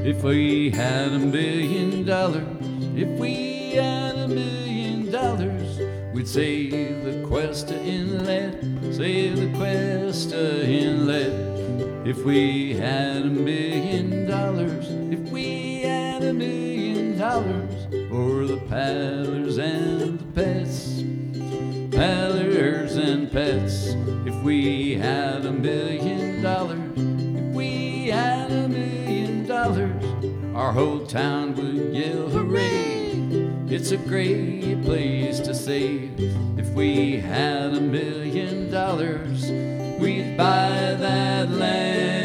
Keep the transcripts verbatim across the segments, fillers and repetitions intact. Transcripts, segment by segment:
If we had a million dollars, if we had a million dollars, we'd save the Cuesta Inlet, save the Cuesta Inlet. If we had a million dollars, if we had a million dollars, for the paddlers and the pets, paddlers and pets. If we had a million dollars, if we had a million dollars, our whole town would yell hooray. It's a great place to save. If we had a million dollars, we'd buy that land.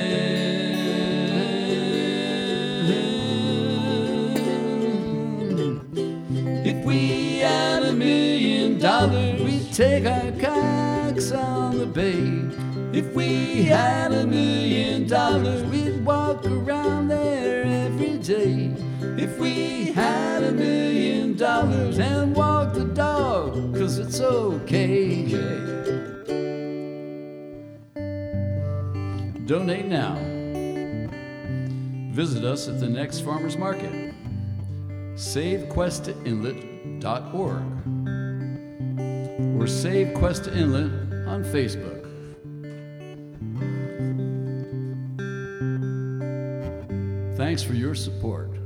If we had a million dollars, we'd take our kayaks on the bay. If we had a million dollars, we'd walk around there every day. If we had a million dollars and walk the dog, 'cause it's okay. Donate now. Visit us at the next farmers market. save cuesta inlet dot org or Save Cuesta Inlet on Facebook. Thanks for your support.